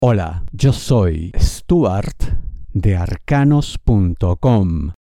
Hola, yo soy Stuart de arcanos.com.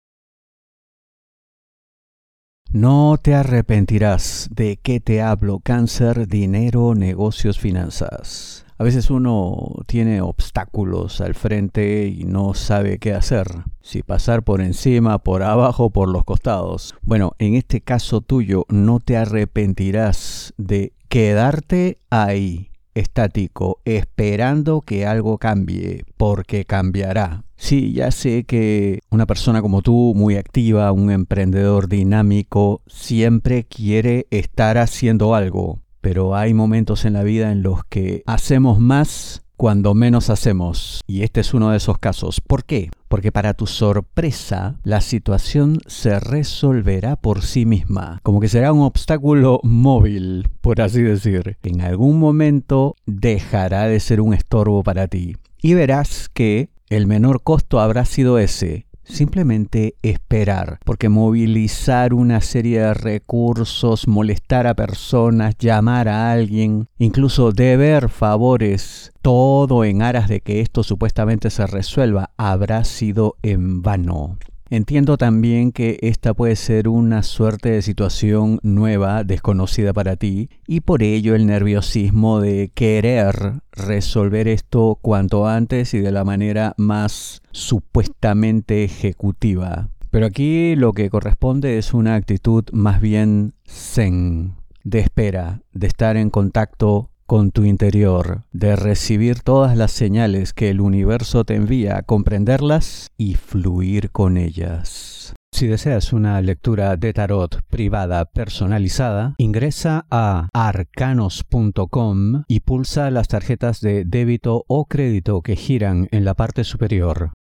No te arrepentirás de qué te hablo: cáncer, dinero, negocios, finanzas. A veces uno tiene obstáculos al frente y no sabe qué hacer. Si pasar por encima, por abajo, por los costados. Bueno, en este caso tuyo, no te arrepentirás de quedarte ahí, estático, esperando que algo cambie, porque cambiará. Sí, ya sé que una persona como tú, muy activa, un emprendedor dinámico, siempre quiere estar haciendo algo, pero hay momentos en la vida en los que hacemos más cuando menos hacemos, y este es uno de esos casos. ¿Por qué? Porque para tu sorpresa, la situación se resolverá por sí misma, como que será un obstáculo móvil, por así decir. En algún momento dejará de ser un estorbo para ti, y verás que el menor costo habrá sido ese. Simplemente esperar, porque movilizar una serie de recursos, molestar a personas, llamar a alguien, incluso deber favores, todo en aras de que esto supuestamente se resuelva, habrá sido en vano. Entiendo también que esta puede ser una suerte de situación nueva, desconocida para ti, y por ello el nerviosismo de querer resolver esto cuanto antes y de la manera más supuestamente ejecutiva. Pero aquí lo que corresponde es una actitud más bien zen, de espera, de estar en contacto con tu interior, de recibir todas las señales que el universo te envía, comprenderlas y fluir con ellas. Si deseas una lectura de tarot privada personalizada, ingresa a arcanos.com y pulsa las tarjetas de débito o crédito que giran en la parte superior.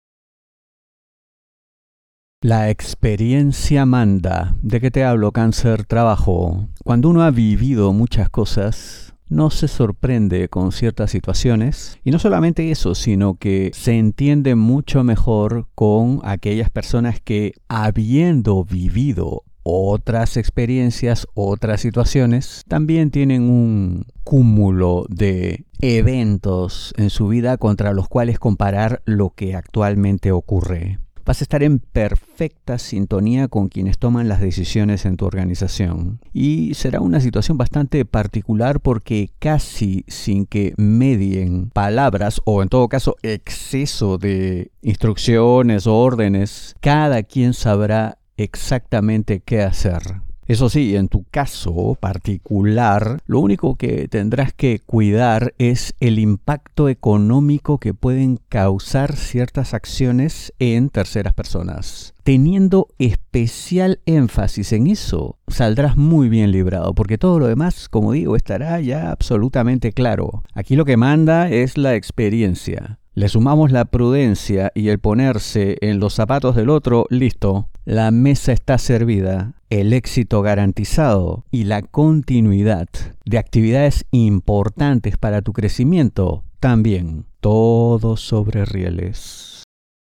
La experiencia manda. ¿De qué te hablo, cáncer? Trabajo. Cuando uno ha vivido muchas cosas, no se sorprende con ciertas situaciones, y no solamente eso, sino que se entiende mucho mejor con aquellas personas que, habiendo vivido otras experiencias, otras situaciones, también tienen un cúmulo de eventos en su vida contra los cuales comparar lo que actualmente ocurre. Vas a estar en perfecta sintonía con quienes toman las decisiones en tu organización. Y será una situación bastante particular porque casi sin que medien palabras o en todo caso exceso de instrucciones o órdenes, cada quien sabrá exactamente qué hacer. Eso sí, en tu caso particular, lo único que tendrás que cuidar es el impacto económico que pueden causar ciertas acciones en terceras personas. Teniendo especial énfasis en eso, saldrás muy bien librado, porque todo lo demás, como digo, estará ya absolutamente claro. Aquí lo que manda es la experiencia. Le sumamos la prudencia y el ponerse en los zapatos del otro, listo. La mesa está servida, el éxito garantizado y la continuidad de actividades importantes para tu crecimiento también. Todo sobre rieles.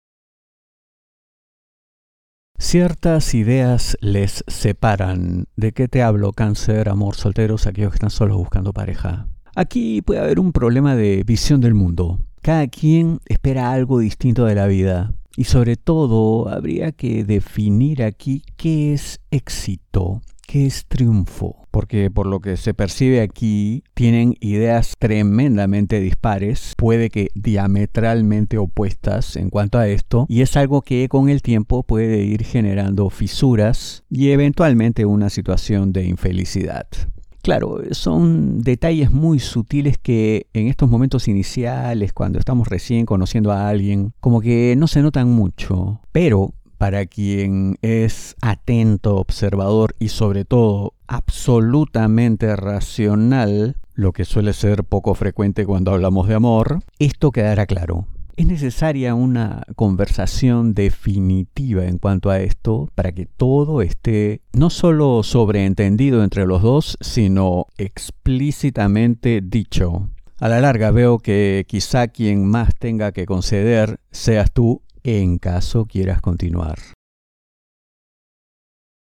Ciertas ideas les separan. ¿De qué te hablo, cáncer, amor, solteros, aquellos que están solos buscando pareja? Aquí puede haber un problema de visión del mundo. Cada quien espera algo distinto de la vida. Y sobre todo, habría que definir aquí qué es éxito, qué es triunfo. Porque por lo que se percibe aquí, tienen ideas tremendamente dispares, puede que diametralmente opuestas en cuanto a esto, y es algo que con el tiempo puede ir generando fisuras y eventualmente una situación de infelicidad. Claro, son detalles muy sutiles que en estos momentos iniciales, cuando estamos recién conociendo a alguien, como que no se notan mucho. Pero para quien es atento, observador y sobre todo absolutamente racional, lo que suele ser poco frecuente cuando hablamos de amor, esto quedará claro. Es necesaria una conversación definitiva en cuanto a esto para que todo esté no solo sobreentendido entre los dos, sino explícitamente dicho. A la larga veo que quizá quien más tenga que conceder seas tú en caso quieras continuar.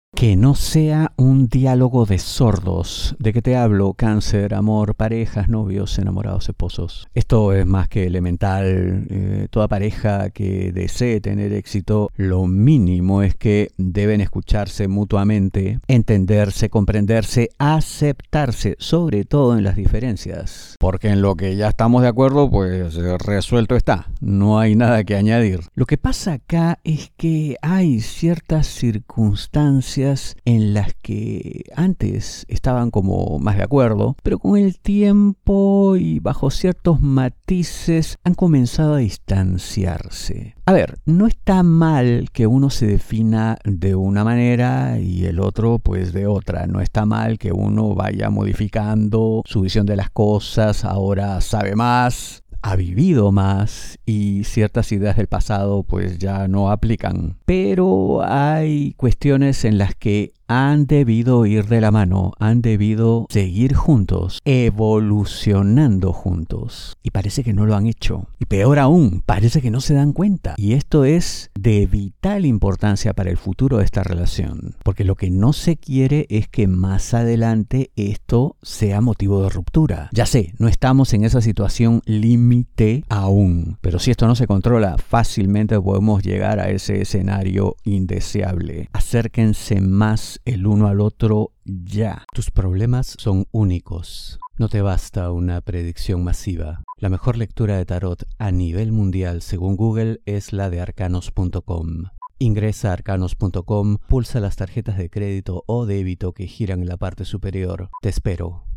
Que no sea un diálogo de sordos. ¿De qué te hablo? Cáncer, amor, parejas, novios, enamorados, esposos. Esto es más que elemental. Toda pareja que desee tener éxito, lo mínimo es que deben escucharse mutuamente, entenderse, comprenderse, aceptarse, sobre todo en las diferencias. Porque en lo que ya estamos de acuerdo, pues resuelto está. No hay nada que añadir. Lo que pasa acá es que hay ciertas circunstancias en las que antes estaban como más de acuerdo, pero con el tiempo y bajo ciertos matices han comenzado a distanciarse. A ver, no está mal que uno se defina de una manera y el otro pues de otra. No está mal que uno vaya modificando su visión de las cosas, ahora sabe más, ha vivido más y ciertas ideas del pasado pues ya no aplican. Pero hay cuestiones en las que han debido ir de la mano, han debido seguir juntos, evolucionando juntos. Y parece que no lo han hecho. Y peor aún, parece que no se dan cuenta. Y esto es de vital importancia para el futuro de esta relación. Porque lo que no se quiere es que más adelante esto sea motivo de ruptura. Ya sé, no estamos en esa situación límite aún. Pero si esto no se controla, fácilmente podemos llegar a ese escenario indeseable. Acérquense más el uno al otro ya. Tus problemas son únicos. No te basta una predicción masiva. La mejor lectura de tarot a nivel mundial, según Google, es la de arcanos.com. Ingresa a arcanos.com, pulsa las tarjetas de crédito o débito que giran en la parte superior. Te espero.